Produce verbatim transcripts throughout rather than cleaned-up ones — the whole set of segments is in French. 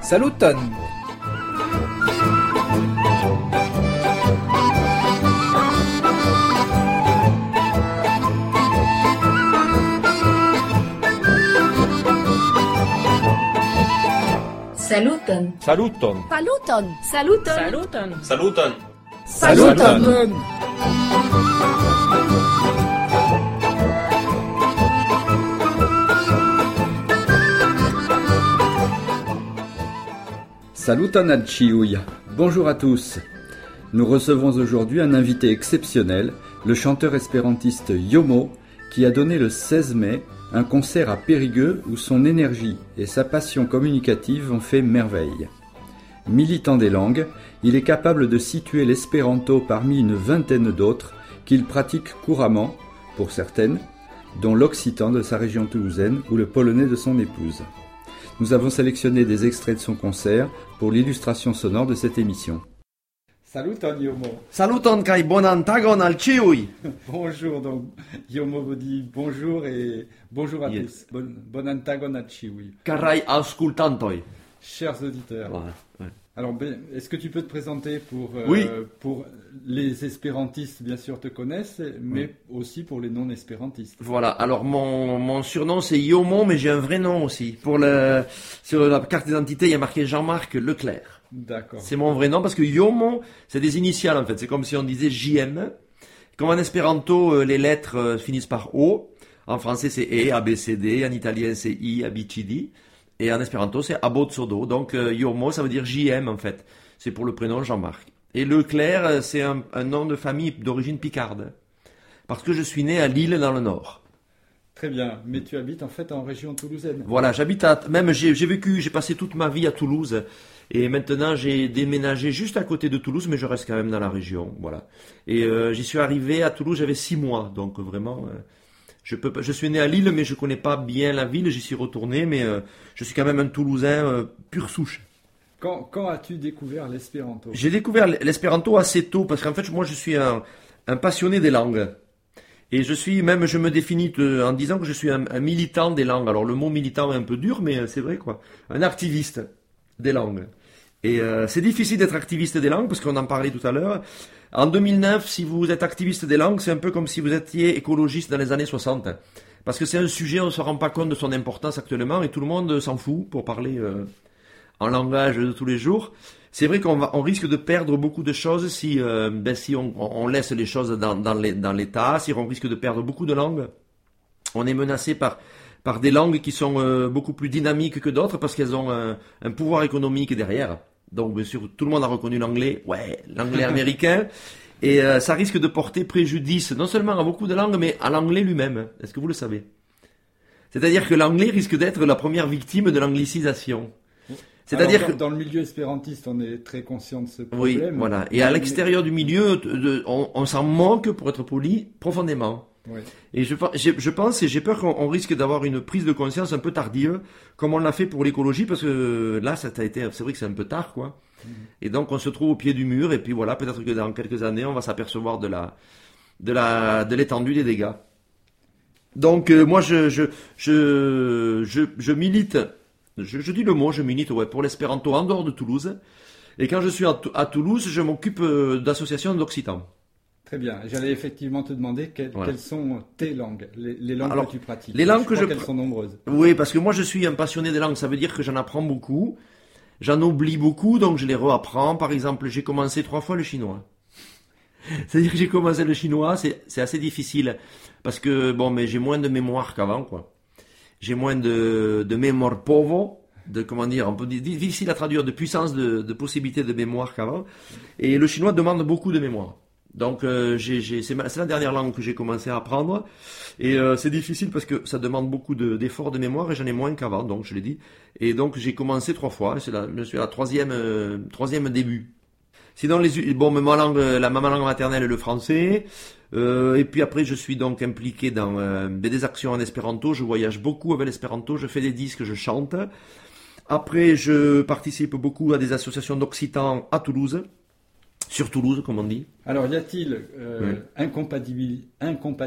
Saluton! Saluton! Saluton! Saluton! Saluton! Saluton! Saluton! Saluton! Saluton al ciui. Bonjour à tous. Nous recevons aujourd'hui un invité exceptionnel, le chanteur espérantiste Yomo, qui a donné le seize mai un concert à Périgueux où son énergie et sa passion communicative ont fait merveille. Militant des langues, il est capable de situer l'espéranto parmi une vingtaine d'autres qu'il pratique couramment, pour certaines, dont l'occitan de sa région toulousaine ou le polonais de son épouse. Nous avons sélectionné des extraits de son concert pour l'illustration sonore de cette émission. Saluton Yomo. Saluton kai bonan tagon al ciui. Bonjour, donc Yomo vous dit bonjour et bonjour à Yes. tous. Bon, bon antagon à Chiwi. Carai auscultantoi. Chers auditeurs. Voilà, ouais. Alors, ben, est-ce que tu peux te présenter pour, euh, Oui. pour les espérantistes, bien sûr, te connaissent, mais aussi pour les non-espérantistes. Voilà, alors mon, mon surnom c'est Yomo, mais j'ai un vrai nom aussi. Pour le, sur la carte d'identité, il y a marqué Jean-Marc Leclerc. D'accord. C'est mon vrai nom parce que Yomo, c'est des initiales en fait. C'est comme si on disait J M. Comme en espéranto, euh, les lettres euh, finissent par O. En français, c'est E, A, B, C, D. En italien, c'est I, A, B, C, D. Et en espéranto, c'est Abozzodo. Donc, euh, Yomo, ça veut dire J M en fait. C'est pour le prénom Jean-Marc. Et Leclerc, euh, c'est un, un nom de famille d'origine picarde. Parce que je suis né à Lille dans le Nord. Très bien, mais tu habites en fait en région toulousaine. Voilà, j'habite à... Même, j'ai, j'ai vécu, j'ai passé toute ma vie à Toulouse. Et maintenant, j'ai déménagé juste à côté de Toulouse, mais je reste quand même dans la région. Voilà. Et euh, j'y suis arrivé à Toulouse, j'avais six mois. Donc vraiment, euh, je peux pas... je suis né à Lille, mais je connais pas bien la ville. J'y suis retourné, mais euh, je suis quand même un Toulousain euh, pure souche. Quand, quand as-tu découvert l'espéranto? J'ai découvert l'espéranto assez tôt, parce qu'en fait, moi, je suis un, un passionné des langues. Et je suis, même, je me définis euh, en disant que je suis un, un militant des langues. Alors, le mot militant est un peu dur, mais euh, c'est vrai, quoi. Un activiste des langues. Et euh, c'est difficile d'être activiste des langues, parce qu'on en parlait tout à l'heure. En deux mille neuf, si vous êtes activiste des langues, c'est un peu comme si vous étiez écologiste dans les années soixante. Parce que c'est un sujet, on ne se rend pas compte de son importance actuellement, et tout le monde s'en fout, pour parler euh, en langage de tous les jours. C'est vrai qu'on va, on risque de perdre beaucoup de choses si, euh, ben, si on, on laisse les choses dans, dans, les, dans l'état, si on risque de perdre beaucoup de langues. On est menacé par, par des langues qui sont euh, beaucoup plus dynamiques que d'autres, parce qu'elles ont un, un pouvoir économique derrière. Donc, bien sûr, tout le monde a reconnu l'anglais. Ouais, l'anglais américain. Et euh, ça risque de porter préjudice, non seulement à beaucoup de langues, mais à l'anglais lui-même. Est-ce que vous le savez? C'est-à-dire que l'anglais risque d'être la première victime de l'anglicisation. C'est-à-dire Alors, que... dans le milieu espérantiste, on est très conscient de ce problème. Oui, voilà. Et à l'extérieur du milieu, de, de, on, on s'en moque, pour être poli, profondément. Oui. Et je, je, je pense et j'ai peur qu'on on risque d'avoir une prise de conscience un peu tardive, comme on l'a fait pour l'écologie, parce que là, ça a été, c'est vrai que c'est un peu tard, quoi. Mmh. Et donc, on se trouve au pied du mur, et puis voilà, peut-être que dans quelques années, on va s'apercevoir de la, de la, de l'étendue des dégâts. Donc, euh, moi, je, je, je, je, je milite, je, je dis le mot, je milite, ouais, pour l'espéranto en dehors de Toulouse. Et quand je suis à, à Toulouse, je m'occupe euh, d'associations d'occitan. Très bien. J'allais effectivement te demander quelles, voilà. quelles sont tes langues, les, les langues Alors, que tu pratiques. Les langues je que je qu'elles sont nombreuses. Oui, parce que moi je suis un passionné des langues. Ça veut dire que j'en apprends beaucoup, j'en oublie beaucoup, donc je les réapprends. Par exemple, j'ai commencé trois fois le chinois. C'est-à-dire que j'ai commencé le chinois, c'est c'est assez difficile parce que bon, mais j'ai moins de mémoire qu'avant, quoi. J'ai moins de de mémoire pauvre. De comment dire, un peu difficile à traduire, de puissance de, de possibilité de mémoire qu'avant. Et le chinois demande beaucoup de mémoire. Donc euh, j'ai, j'ai, c'est, ma, c'est la dernière langue que j'ai commencé à apprendre et euh, c'est difficile parce que ça demande beaucoup de, d'efforts de mémoire et j'en ai moins qu'avant, donc je l'ai dit. Et donc j'ai commencé trois fois, c'est la, je suis à la troisième, euh, troisième début. Sinon les, bon, ma langue, la ma langue maternelle est le français. Euh, et puis après je suis donc impliqué dans euh, des actions en espéranto. Je voyage beaucoup avec l'espéranto, je fais des disques, je chante. Après je participe beaucoup à des associations d'occitan à Toulouse. Sur Toulouse, comme on dit. Alors, y a-t-il euh, oui. incompatibil-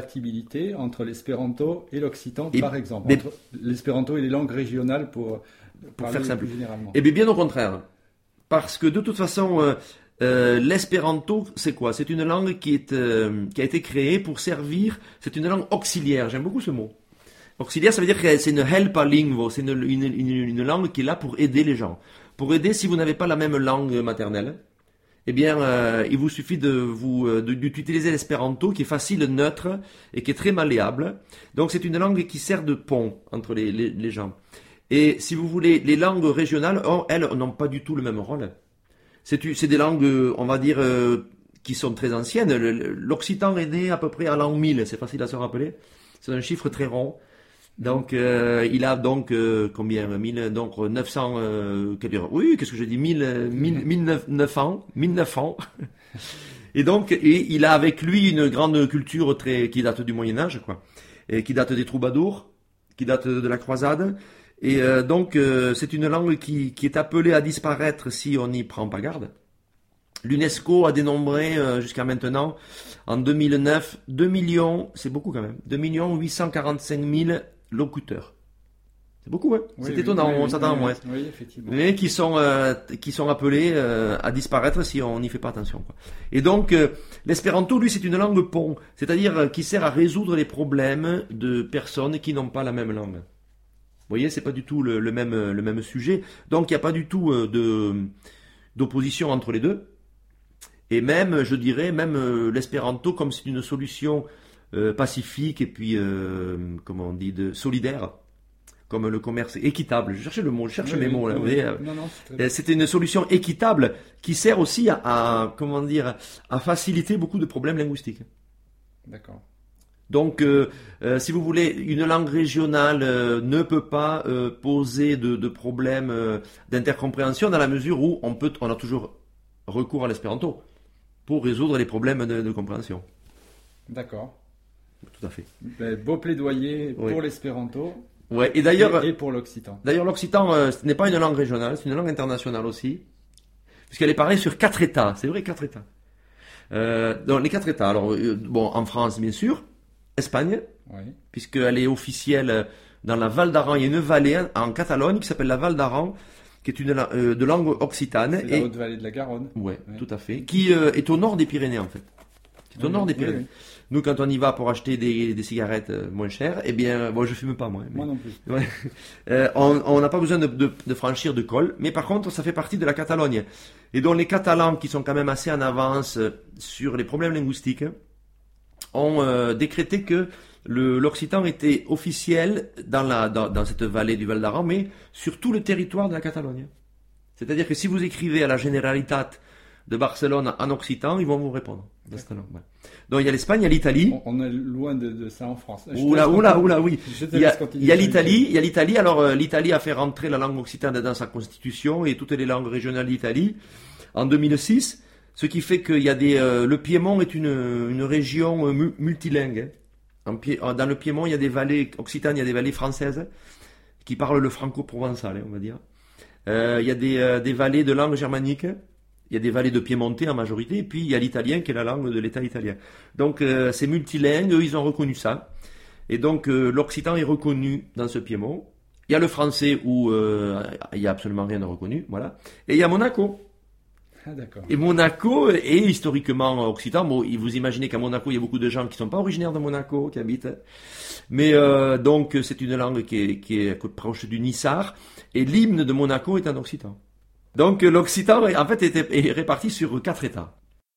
incompatibilité entre l'espéranto et l'occitan, et, par exemple, mais, entre l'espéranto et les langues régionales pour pour Parler faire simple. plus généralement. Eh bien, bien au contraire. Parce que de toute façon, euh, euh, l'espéranto, c'est quoi? C'est une langue qui, est, euh, qui a été créée pour servir, c'est une langue auxiliaire, j'aime beaucoup ce mot. Auxiliaire, ça veut dire que c'est une helpa lingvo, c'est une, une, une, une langue qui est là pour aider les gens. Pour aider, si vous n'avez pas la même langue maternelle, eh bien, euh, il vous suffit de vous de, d'utiliser l'espéranto, qui est facile, neutre et qui est très malléable. Donc, c'est une langue qui sert de pont entre les, les, les gens. Et si vous voulez, les langues régionales, oh, elles, n'ont pas du tout le même rôle. C'est, c'est des langues, on va dire, euh, qui sont très anciennes. L'occitan est né à peu près à l'an mille, c'est facile à se rappeler. C'est un chiffre très rond. Donc, euh, il a donc, euh, combien, mille, donc, neuf cents, euh, oui, qu'est-ce que je dis, mille, mille, mille neuf cents, mille neuf cents. Et donc, et il a avec lui une grande culture très, qui date du Moyen-Âge, quoi. Et qui date des troubadours, qui date de la croisade. Et euh, donc, euh, c'est une langue qui, qui est appelée à disparaître si on n'y prend pas garde. L'UNESCO a dénombré euh, jusqu'à maintenant, en deux mille neuf, deux millions, c'est beaucoup quand même, deux millions huit cent quarante-cinq mille locuteurs. C'est beaucoup, hein. Oui, C'est oui, étonnant, oui, on oui, s'attend oui, à moins. Oui, effectivement. Mais qui sont, euh, qui sont appelés euh, à disparaître si on n'y fait pas attention, quoi. Et donc, euh, l'espéranto, lui, c'est une langue pont, c'est-à-dire euh, qui sert à résoudre les problèmes de personnes qui n'ont pas la même langue. Vous voyez, c'est pas du tout le, le, même, le même sujet. Donc, il n'y a pas du tout euh, de, d'opposition entre les deux. Et même, je dirais, même euh, l'espéranto, comme c'est une solution euh, pacifique et puis, euh, comment on dit, de, solidaire, comme le commerce équitable. Je cherchais le mot, je cherche Oui, mes oui, mots là. oui, Vous voyez, oui. euh, Non, non, c'est très bien. c'était une solution équitable qui sert aussi à, à, comment dire, à faciliter beaucoup de problèmes linguistiques. D'accord. Donc, euh, euh, si vous voulez, une langue régionale euh, ne peut pas euh, poser de, de problèmes euh, d'intercompréhension dans la mesure où on peut, on a toujours recours à l'espéranto pour résoudre les problèmes de, de compréhension. D'accord. Tout à fait. Ben, beau plaidoyer Oui. pour l'espéranto Ouais. Et d'ailleurs, et, et pour l'occitan. d'ailleurs, l'occitan, euh, ce n'est pas une langue régionale, c'est une langue internationale aussi, puisqu'elle est parée sur quatre États. C'est vrai, quatre États. Euh, donc les quatre États. Alors, euh, bon, en France, bien sûr. Espagne, Oui. puisqu'elle est officielle dans la Val d'Aran. Il y a une vallée en Catalogne qui s'appelle la Val d'Aran, qui est une euh, de langue occitane. C'est la Et, haute vallée de la Garonne. ouais, Ouais. tout à fait. Qui euh, est au nord des Pyrénées, en fait. Qui est au Oui, nord des oui, Pyrénées. oui. Nous, quand on y va pour acheter des, des cigarettes euh, moins chères, eh bien, bon, je fume pas, moi. mais- Moi non plus. Ouais. Euh, on on n'a pas besoin de, de, de franchir de col, mais par contre, ça fait partie de la Catalogne. Et donc, les Catalans, qui sont quand même assez en avance euh, sur les problèmes linguistiques, ont euh, décrété que le, l'occitan était officiel dans, la, dans, dans cette vallée du Val d'Aran, mais sur tout le territoire de la Catalogne. C'est-à-dire que si vous écrivez à la Generalitat de Barcelone en occitan, ils vont vous répondre. Dans cette langue, ouais. Donc, il y a l'Espagne, il y a l'Italie. On, on est loin de, de ça en France. Je te Oula, laisse oula, continuer. oula, oui. Je te Il y a, laisse continuer il y a sur l'Italie, il y a l'Italie. Alors, euh, l'Italie a fait rentrer la langue occitane dans sa constitution et toutes les langues régionales d'Italie en deux mille six. Ce qui fait qu'il y a des, euh, le Piémont est une, une région euh, mu- multilingue. hein. En Pié- dans le Piémont, il y a des vallées occitanes, il y a des vallées françaises qui parlent le franco-provençal, hein, on va dire. Euh, il y a des, euh, des vallées de langue germanique. Il y a des vallées de piémontais en majorité, et puis il y a l'italien qui est la langue de l'État italien. Donc euh, c'est multilingue, eux ils ont reconnu ça. Et donc euh, l'occitan est reconnu dans ce Piémont. Il y a le français où euh, il n'y a absolument rien de reconnu, voilà. Et il y a Monaco. Ah, d'accord. Et Monaco est historiquement occitan. Bon, vous imaginez qu'à Monaco, il y a beaucoup de gens qui ne sont pas originaires de Monaco, qui habitent. Mais euh, donc c'est une langue qui est, qui est proche du nissar. Et l'hymne de Monaco est en occitan. Donc l'occitan, en fait, est, est réparti sur quatre États.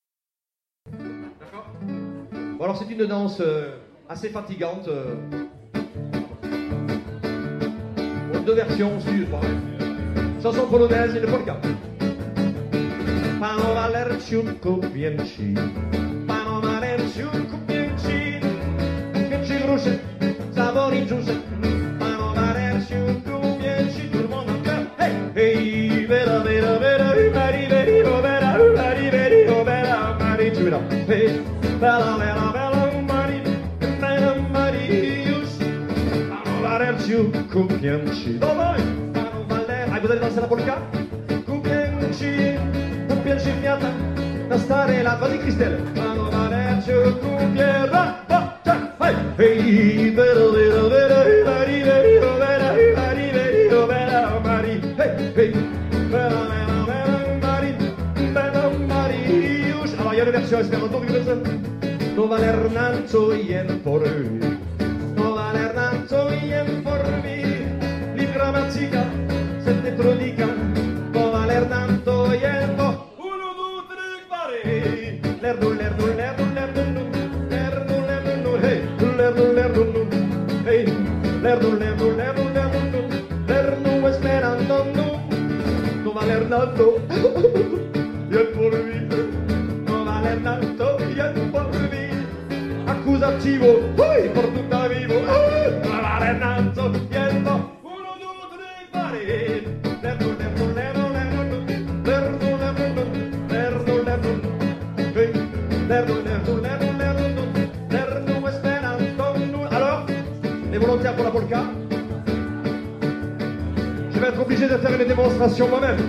D'accord. Bon, alors c'est une danse euh, assez fatigante. Euh... Bon, deux versions, si pas. Chanson polonaise et le polka. Pano Valerciutku pięci, Pano Valerciutku pięci, pięci gruszy, zawori brzuszek. Pano Valerciutku pięci, tout le monde en chœur. Hey, hey, vera, vera, vera, mari, veri, oh, vera, mari, veri, oh, vera, mari, tu l'as. Hey, vera, vera, vera, mari, vera, marius. Pano Valerciutku pięci. Dawaj, Pano Valer. Ah, vous allez danser la polka? Pięci kwiata na stare lat. Vas-y Christelle. Pano Valerciutku pierra, ha, ha, hej. Hej, vera, vera, vera, mari, veri, oh, vera, mari, veri, oh, vera, mari. Hey, bella, bella, bella, mari, bella, marius. Alors, il y a une version espéranto qui fait ça. No valernanzo ien por vi, no valernanzo ien por vi, li grammatica, se te prodica, no valernanzo ien por uno, due, tre, pare, lerdo, lerdo, lerdo, lerdo, lerdo, lerdo, hey, lerdo, lerdo, hey, lerdo, lerdo, lerdo, lerdo, lerdo, esperando, no valernanzo ien por vi, no valernanzo ien por vi. Accusativo, poi per tutta vivo, valernanzo, tiento, uno, due, tre, pare, lerdo, lerdo, lerdo, lerdo, lerdo, lerdo, lerdo, lerdo, lerdo, lerdo, lerdo, lerdo, esperanto. Alors, les volontaires pour la polka? Je vais être obligé de faire une démonstration moi-même.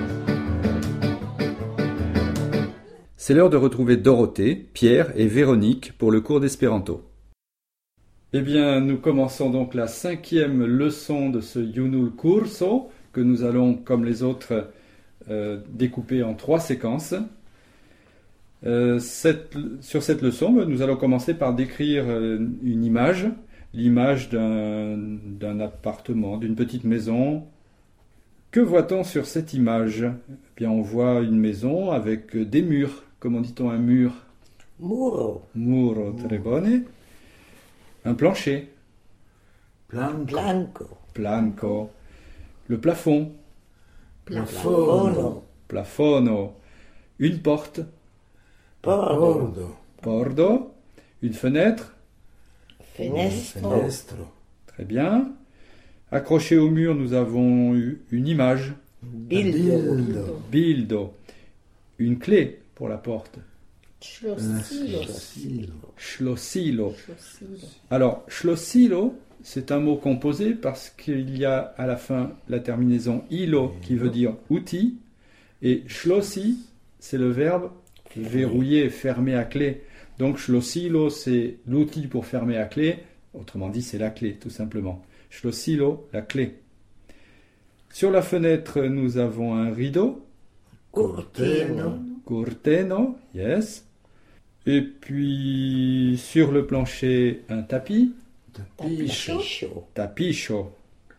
C'est l'heure de retrouver Dorothée, Pierre et Véronique pour le cours d'espéranto. Eh bien, nous commençons donc la cinquième leçon de ce Junul Curso que nous allons, comme les autres, euh, découper en trois séquences. Euh, cette, sur cette leçon, nous allons commencer par décrire euh, une image, l'image d'un, d'un appartement, d'une petite maison. Que voit-on sur cette image? Eh bien, on voit une maison avec des murs. Comment dit-on un mur? Muro. Muro, très bonne. Un plancher. Blanco. Blanco. Blanco. Le plafond. Plafono. Plafono. Une porte. Pordo. Pordo. Une fenêtre. Fenestro. Fenestro. Très bien. Accroché au mur, nous avons eu une image. Bildo. Bildo. Une clé pour la porte. Schlossilo. Schlossilo. Alors, schlossilo, c'est un mot composé parce qu'il y a à la fin la terminaison ilo qui veut dire outil. Et schlossi, c'est le verbe verrouiller, fermer à clé. Donc, schlossilo, c'est l'outil pour fermer à clé. Autrement dit, c'est la clé, tout simplement. Schlossilo, la clé. Sur la fenêtre, nous avons un rideau. Cortino. Corteno, yes. Et puis, sur le plancher, un tapis. Tapicho. Tapicho.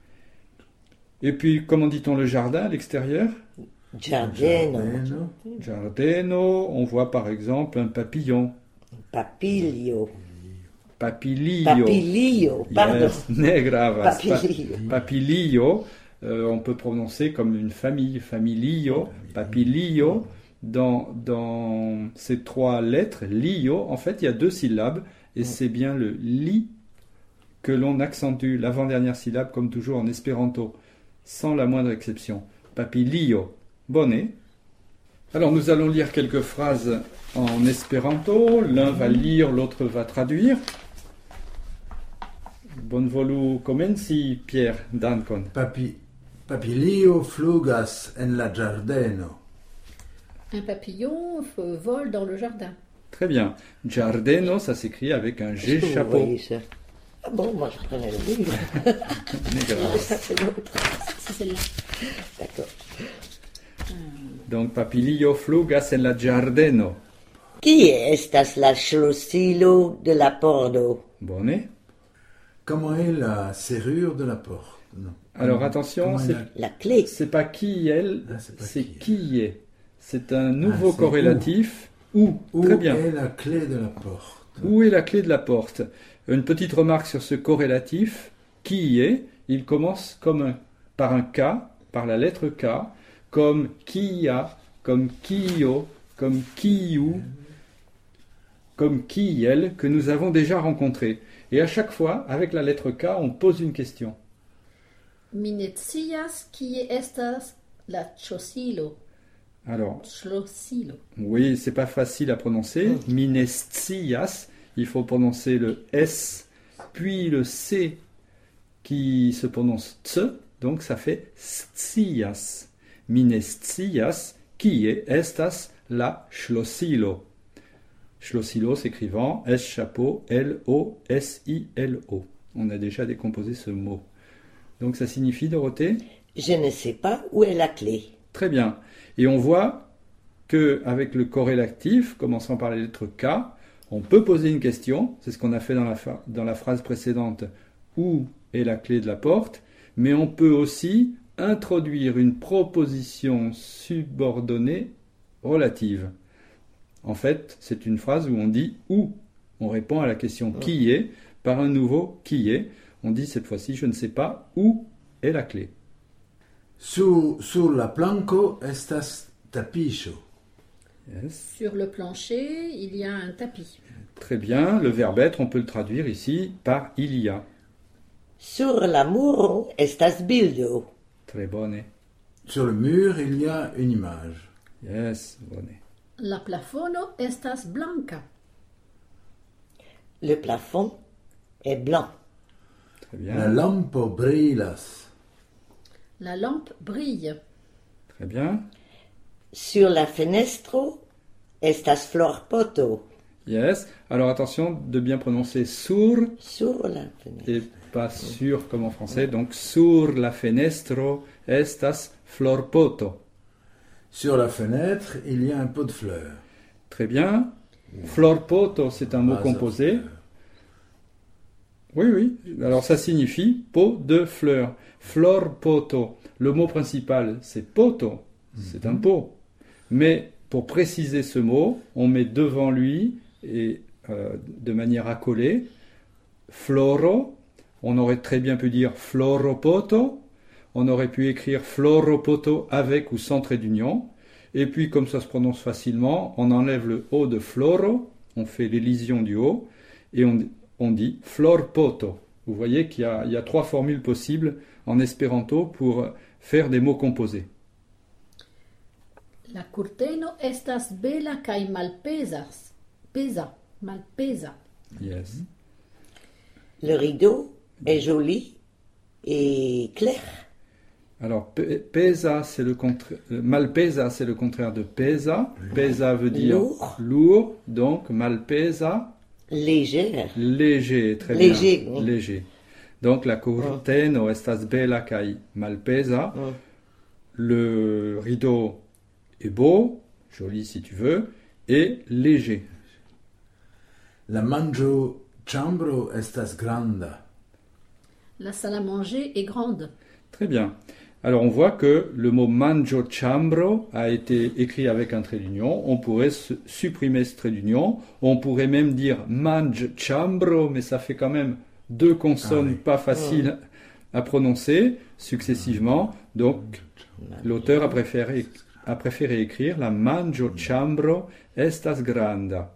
Et puis, comment dit-on le jardin à l'extérieur? Giardino. Giardeno. On voit par exemple un papillon. Papilio. Papilio. Papilio. Pardon. Yes, ne gravas. Papilio. Pa- papilio. Euh, on peut prononcer comme une famille. Familio. Papilio. Dans, dans ces trois lettres, lio, en fait, il y a deux syllabes, et c'est bien le li que l'on accentue, l'avant-dernière syllabe, comme toujours en espéranto, sans la moindre exception. Papilio. Bonne. Alors, nous allons lire quelques phrases en espéranto. L'un va lire, l'autre va traduire. Bonvolu comenci, Pierre, dankon. Papi, papilio flugas en la giardeno. Un papillon f- vole dans le jardin. Très bien. Giardeno, ça s'écrit avec un G Est-ce que vous chapeau. voyez ça? Ah bon, moi je prenais le livre. Ne gravas. Ça c'est l'autre. C'est celle-là. D'accord. Donc, papilio flugas en la giardeno. Qui estas la schlossilo de la pordo? Bonne. Comment est la serrure de la porte? Non. Alors, Comment- attention, comment est c'est- la- La clé. C'est pas qui elle, Ah, c'est pas c'est qui qui est. C'est un nouveau Ah, c'est corrélatif. Où. Où Très bien. est la clé de la porte? Où est la clé de la porte? Une petite remarque sur ce corrélatif. Qui est? Il commence comme un, par un K, par la lettre K, comme qui a, comme kio, comme kiu, comme qui elle, que nous avons déjà rencontré. Et à chaque fois, avec la lettre K, on pose une question. Minecias kie estas la chosilo. Alors, Schlossilo. oui, c'est pas facile à prononcer. Minestias, il faut prononcer le S, puis le C qui se prononce ts, donc ça fait stias. Minestias, qui est estas la schlossilo. Schlossilo s'écrivant S chapeau L O S I L O. On a déjà décomposé ce mot. Donc ça signifie, Dorothée? Je ne sais pas où est la clé. Très bien. Et on voit que avec le corrélatif, commençant par la lettre K, on peut poser une question. C'est ce qu'on a fait dans la, fa- dans la phrase précédente. Où est la clé de la porte? Mais on peut aussi introduire une proposition subordonnée relative. En fait, c'est une phrase où on dit où. On répond à la question qui est par un nouveau qui est. On dit cette fois-ci, je ne sais pas où est la clé. Su, sur la planco estas tapiŝo. Yes. Sur le plancher, il y a un tapis. Très bien. Le verbe être, on peut le traduire ici par il y a. Sur la muro estas bildo. Très bonne. Sur le mur, il y a une image. Yes, bonne. La plafono estas blanca. Le plafond est blanc. Très bien. La lampo brilas. La lampe brille. Très bien. Sur la fenestro estas florpoto. Yes. Alors attention de bien prononcer sur Sur la fenêtre. et pas sur comme en français. Donc sur la fenestro estas florpoto. Sur la fenêtre, il y a un pot de fleurs. Très bien. Florpoto, c'est un mot Ah, composé. ça, Oui, oui. Alors ça signifie pot de fleurs. Florpoto. Le mot principal, c'est poto. C'est un pot. Mais pour préciser ce mot, on met devant lui, et euh, de manière accolée, floro. On aurait très bien pu dire floropoto. On aurait pu écrire floropoto avec ou sans trait d'union. Et puis, comme ça se prononce facilement, on enlève le O de floro, on fait l'élision du O, et on, on dit florpoto. Vous voyez qu'il y a, il y a trois formules possibles en espéranto pour faire des mots composés. La curteno estas bela kaj malpezas. Pesa, malpesa. Yes. Le rideau est joli et clair. Alors, pe- pesa, c'est le contraire. Malpesa, c'est le contraire de pesa. Pesa veut dire Lourd. lourd, donc malpesa, Légère. léger, très Léger, bien. oui. Léger. Donc, la curteno estas bella kaj malpesa. Mm. Le rideau est beau, joli si tu veux, et léger. La manĝo ĉambro estas granda. La salle à manger est grande. Très bien. Alors on voit que le mot manjo chambro a été écrit avec un trait d'union. On pourrait su- supprimer ce trait d'union. On pourrait même dire manj chambro, mais ça fait quand même deux consonnes Ah oui. pas faciles à prononcer successivement. Donc l'auteur a préféré, a préféré écrire la manjo chambro estas granda.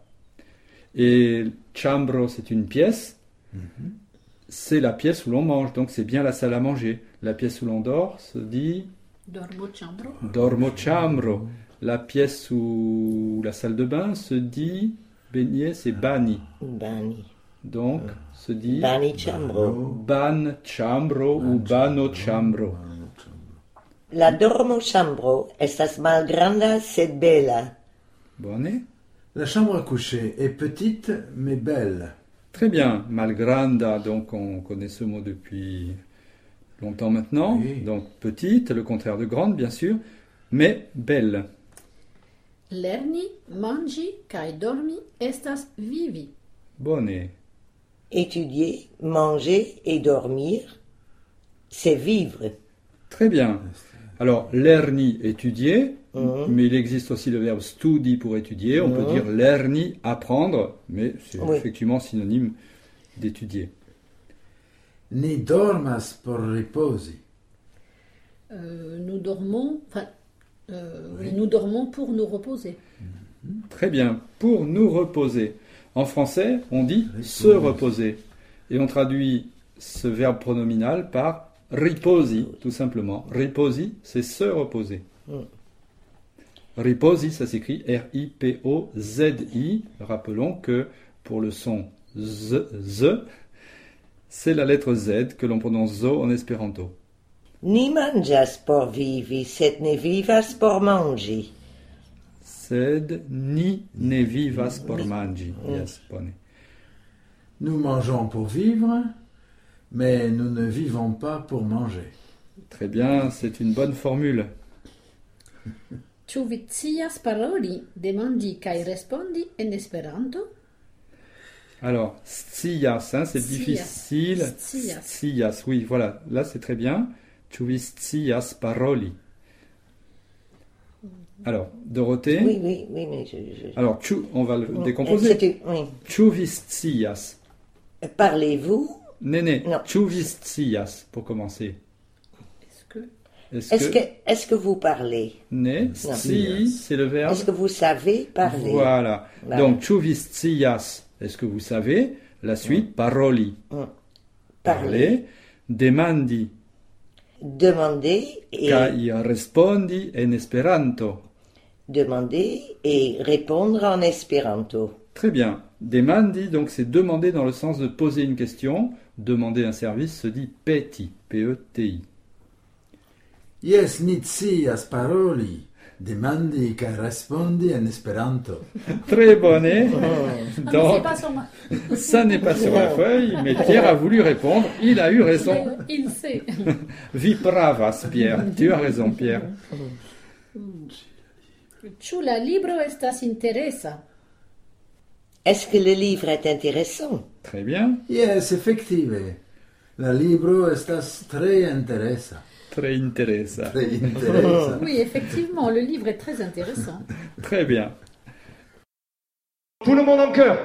Et chambro, c'est une pièce. C'est la pièce où l'on mange, donc c'est bien la salle à manger. La pièce où l'on dort se dit Dormo chambro. dormo chambro. La pièce où la salle de bain se dit baigner, c'est bani. Bani. Donc se dit Bani chambro. ban chambro ou bano chambro. La dormo chambro estas malgranda sed bella. Bonne. La chambre à coucher est petite mais belle. Très bien. Malgranda, donc on connaît ce mot depuis longtemps maintenant. Oui. Donc petite, le contraire de grande, bien sûr, mais belle. Lerni, mangi kaj dormi estas vivi. Bonne. Étudier, manger et dormir, c'est vivre. Très bien. Alors, lerni, étudier, Mhm. mais il existe aussi le verbe studi pour étudier. On peut Mhm. dire lerni, apprendre, mais c'est Oui. effectivement synonyme d'étudier. Ni dormas por riposi. Euh, nous dormons, enfin, euh, oui, nous dormons pour nous reposer. Très bien. Pour nous reposer. En français, on dit Riposi. se reposer. Et on traduit ce verbe pronominal par riposi, tout simplement. Riposi, c'est se reposer. Mm. Riposi, ça s'écrit R I P O Z I. Rappelons que pour le son Z, Z, c'est la lettre Z que l'on prononce zo en espéranto. Ni manĝas por vivi, sed ne vivas por manĝi. Sed ni ne vivas por mangi. Yes, bone. Nous mangeons pour vivre, mais nous ne vivons pas pour manger. Très bien, c'est une bonne formule. Ĉu vi scias paroli, demandi kaj respondi en Esperanto? Alors, scias, hein, c'est Scias. difficile. Scias. Scias, oui, voilà, là c'est très bien. Ĉu vi scias paroli? Alors, Dorothée. Oui, oui, oui, mais je... je- Alors, ĉu, on va le Euh, décomposer. c'est- Oui. Ĉu vi scias? Parlez-vous? Néné, Non. ĉu vi scias, pour commencer. Est-ce que... Est-ce Est-ce que... que, est-ce que vous parlez? Né, si, c'est le verbe. Est-ce que vous savez parler? Voilà. Voilà. Donc, ĉu vi scias, est-ce que vous savez? La suite, paroli. Mm. Parler. Demandi. Demander et, Kaj respondi en Esperanto. demander et répondre en espéranto. Très bien. Demandi, donc c'est demander dans le sens de poser une question. Demander un service se dit peti. P E T I. Yes, ni scias paroli. Demandi kaj respondi en Esperanto. Très bonne. Ah, mais c'est Donc, pas sur moi. ça n'est pas sur la feuille, mais Pierre a voulu répondre. Il a eu raison. Il sait. Vi pravas, Pierre. Tu as raison, Pierre. Ĉu la libro estas interesa? Est-ce que le livre est intéressant? Très bien. Yes, efektive. La libro estas tre interesa. Très interesa. Tre interesa. Oui, effectivement, le livre est très intéressant. Très bien. Tout le monde en chœur.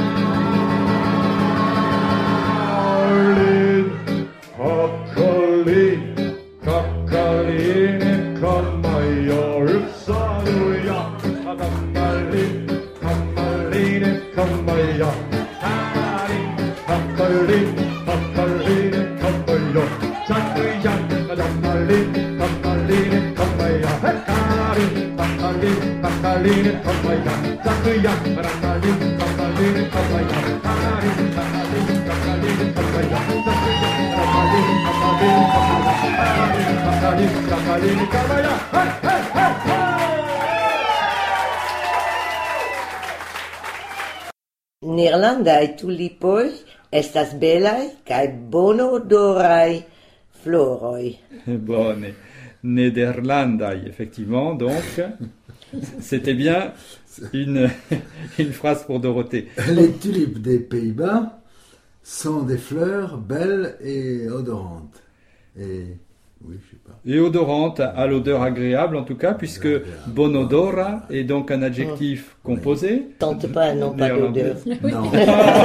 Kakalin, kakalin, kamajor, saluja. Kakalin, kakalin, kamajor. Kakalin, kakalin, kamajor. Saluja, kakalin, kakalin, kamajor. Kakalin, kakalin, kakalin, kamajor. Saluja, kakalin, kakalin, kamajor. Kakalin, kakalin, kakalin, kamajor. Nirlandaj tulipoj estas belaj kaj bonodoraj floroj. Bonne. Nederlandai, effectivement. Donc, c'était bien une, une phrase pour Dorothée. Les tulipes des Pays-Bas sont des fleurs belles et odorantes. Et oui, je sais pas. Et odorante, à l'odeur agréable en tout cas, puisque Agréable. bonodora est donc un adjectif composé. Tente pas, non pas Néerlandais. d'odeur. Non.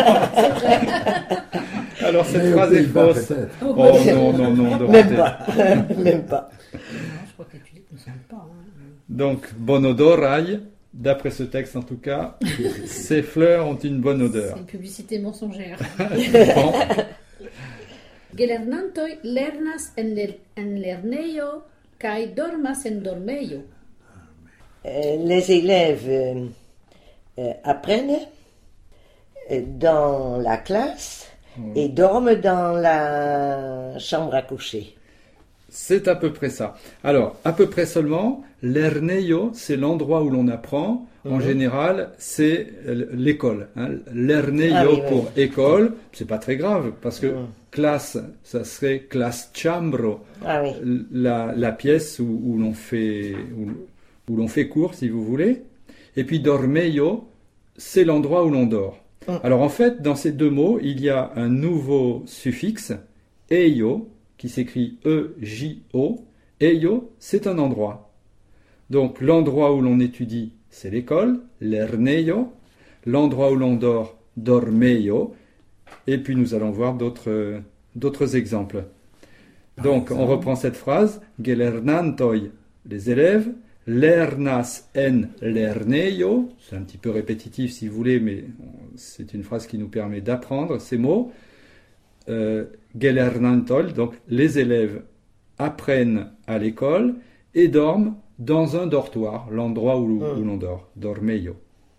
Alors cette Mais aux phrase est Pays-Bas, fausse. peut-être. Oh non, non, non, Dorothée. Même pas. Même pas. Non, je crois que les tulipes ne sont pas. hein. Donc, bonodorai, d'après ce texte en tout cas, ces fleurs ont une bonne C'est odeur. une publicité mensongère. Bon. Gelernantoj lernas en, ler- en lernejo kaj dormas en dormejo. Euh, les élèves euh, euh, apprennent euh, dans la classe et dorment dans la chambre à coucher. C'est à peu près ça. Alors, à peu près seulement, l'erneio, c'est l'endroit où l'on apprend. En général, c'est euh, l'école. Hein. L'erneio Ah oui, oui. pour école, c'est pas très grave, parce que Mhm. classe, ça serait classe chambro, Ah oui. la, la pièce où, où l'on fait, où, où l'on fait cours, si vous voulez. Et puis dormeio, c'est l'endroit où l'on dort. Mhm. Alors en fait, dans ces deux mots, il y a un nouveau suffixe, eio, qui s'écrit E J O. Eio, c'est un endroit. Donc l'endroit où l'on étudie, c'est l'école, l'erneio. L'endroit où l'on dort, dormeio. Et puis nous allons voir d'autres, d'autres exemples. Donc on reprend cette phrase. Gelernantoj, les élèves. Lernas en lerneio. C'est un petit peu répétitif si vous voulez, mais c'est une phrase qui nous permet d'apprendre ces mots. Euh, Gelernantoj, donc les élèves apprennent à l'école et dorment dans un dortoir, l'endroit où, Mm. où l'on dort, dormeio.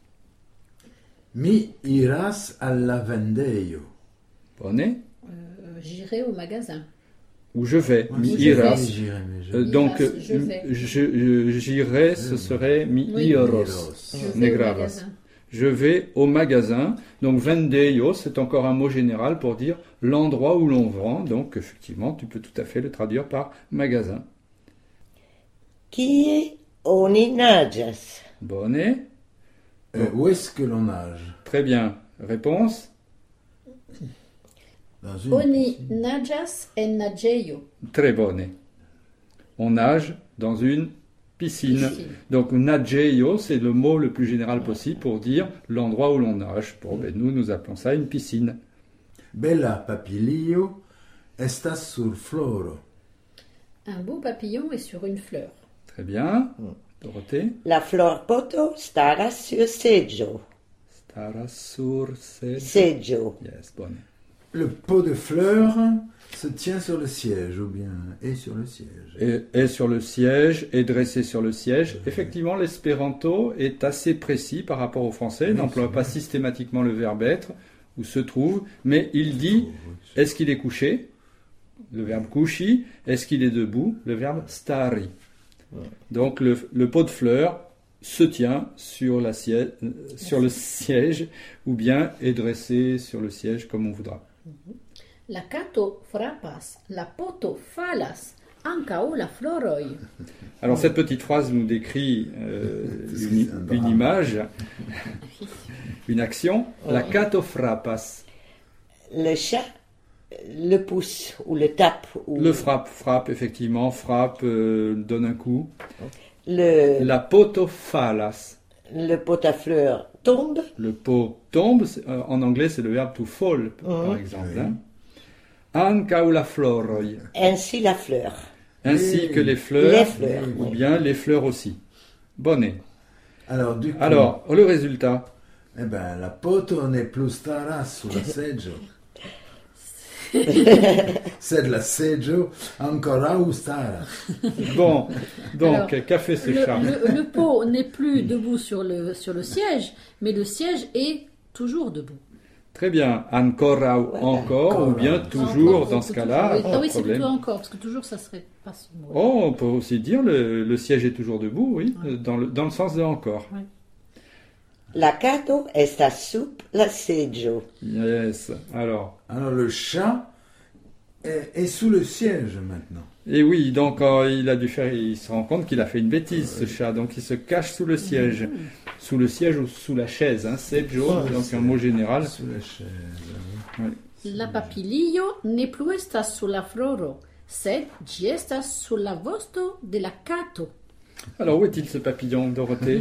Mi iras alla vendejo. Bonne. Euh, J'irai au magasin. Où je vais, Ouais, mi c'est- iras. j'irai, mais je- Euh, donc, Iras, je vais. je- je- j'irai, ce serait mi Oui. iros. Iros. Je Ne vais au gravas. magasin. je vais au magasin. Donc vendeio, c'est encore un mot général pour dire l'endroit où l'on vend. Donc effectivement, tu peux tout à fait le traduire par magasin. Kie oni naĝas? Bone. Euh, où est-ce que l'on nage? Très bien. Réponse? Dans une Oni piscine. naĝas en naĝejo. Très bonne. On nage dans une piscine. Piscine. Donc nageio, c'est le mot le plus général possible pour dire l'endroit où l'on nage. Bon, ben, nous, nous appelons ça une piscine. Bella papilio estas sur floro. Un beau papillon est sur une fleur. Très bien. Dorothée? La florpoto staras sur seĝo. Stara sur se... Seĝo. Yes, bonne. Le pot de fleurs se tient sur le siège ou bien est sur le siège. Et, est sur le siège, est dressé sur le siège. Effectivement, l'espéranto est assez précis par rapport au français. Il Oui, n'emploie c'est pas vrai. systématiquement le verbe être ou se trouve, mais il dit est-ce qu'il est couché? Le verbe couchi. Est-ce qu'il est debout? Le verbe stari. Donc le, le pot de fleurs se tient sur, la siège, euh, sur le siège ou bien est dressé sur le siège comme on voudra. La kato frapas, la poto falas, ankaŭ la floroj. Alors cette petite phrase nous décrit euh, Parce que une, c'est un une drame. image, une action. La cato frappas. Le chat le pousse ou le tape. Ou Le frappe, frappe effectivement, frappe, euh, donne un coup. le, La poto falas. le pot à fleurs tombe. Le pot tombe. c'est- euh, En anglais, c'est le verbe to fall, par Mhm. exemple. Oui. hein. Ankaŭ la floroj. Ainsi la fleur. Ainsi Oui. que les fleurs, Les fleurs, ou oui. bien les fleurs aussi. Bonne. Alors du coup, Alors, le résultat. eh ben, la poto n'est plus stara sulla seggio. C'est de la seggio ancora ou stara. Bon, donc, Alors, qu'a fait ce Le, chat? le- le pot n'est plus debout sur le, sur le siège, mais le siège est toujours debout. Très bien. Ancora ou Voilà. encore, ou Encore. bien toujours Encore, dans on ce peut cas-là. toujours- oui. pas Ah de oui, c'est problème. plutôt encore, parce que toujours ça serait pas ce mot. Oh, on peut aussi dire le, le siège est toujours debout, oui, Ouais. dans, le, dans le sens de encore. La cato estas sub la seggio. Yes. Alors, Alors le chat est, est sous le siège maintenant. et oui, donc euh, il a dû faire, il se rend compte qu'il a fait une bêtise, ce chat, donc il se cache sous le siège, sous le siège ou sous la chaise, hein, seggio, donc un mot général. Sous la chaise. La papilio ne plu estas sur la floro, sed ĝi estas sur la vosto de la kato. Alors où est-il ce papillon, Dorothée?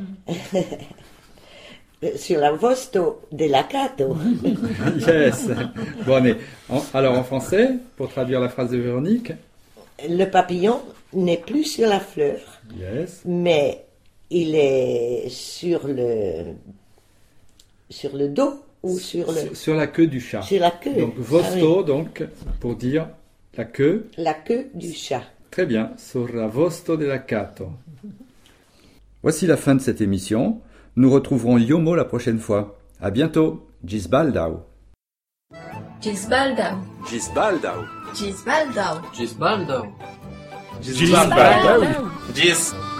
Euh, Sur la vosto de la cato. Yes. Bon, mais, en- alors en français, pour traduire la phrase de Véronique. Le papillon n'est plus sur la fleur, Yes. mais il est sur le sur le dos ou sur le Sur, sur la queue du chat. sur la queue. Donc Ah vosto, donc pour dire la queue. oui, la queue du chat. Très bien. Sur la vosto della cato. Voici la fin de cette émission. Nous retrouverons Yomo la prochaine fois. À bientôt. Gis baldau. Gis baldaŭ. Gis baldau. Gis baldaŭ. Gis baldaŭ. Gis baldaŭ. Gis.